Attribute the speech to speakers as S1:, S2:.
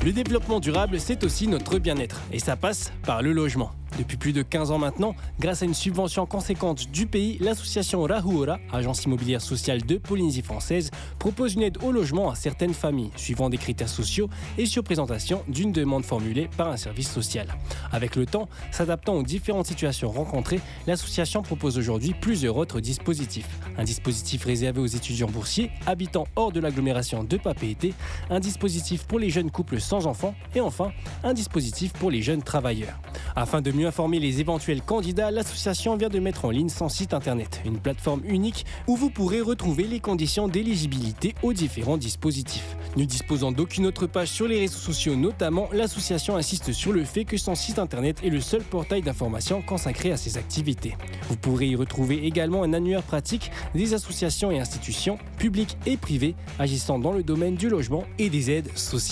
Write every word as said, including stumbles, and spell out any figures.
S1: Le développement durable, c'est aussi notre bien-être. Et ça passe par le logement. Depuis plus de quinze ans maintenant, grâce à une subvention conséquente du pays, l'association Rahuora, agence immobilière sociale de Polynésie française, propose une aide au logement à certaines familles, suivant des critères sociaux et sur présentation d'une demande formulée par un service social. Avec le temps, s'adaptant aux différentes situations rencontrées, l'association propose aujourd'hui plusieurs autres dispositifs. Un dispositif réservé aux étudiants boursiers, habitant hors de l'agglomération de Papeete, un dispositif pour les jeunes couples sans enfants et enfin, un dispositif pour les jeunes travailleurs. Afin de mieux informer les éventuels candidats, l'association vient de mettre en ligne son site internet, une plateforme unique où vous pourrez retrouver les conditions d'éligibilité aux différents dispositifs. Ne disposant d'aucune autre page sur les réseaux sociaux notamment, l'association insiste sur le fait que son site internet est le seul portail d'information consacré à ses activités. Vous pourrez y retrouver également un annuaire pratique des associations et institutions, publiques et privées, agissant dans le domaine du logement et des aides sociales.